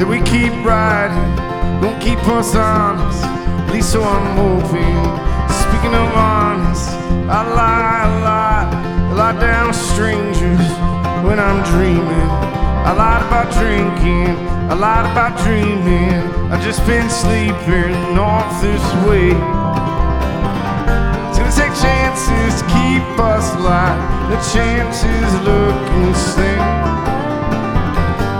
that we keep riding, don't keep us honest, at least so I'm hoping. Speaking of honest, I lie down with strangers when I'm dreaming. I lied about drinking, I lied about dreaming. I've just been sleeping off this way. It's gonna take chances to keep us alive. The chances look insane.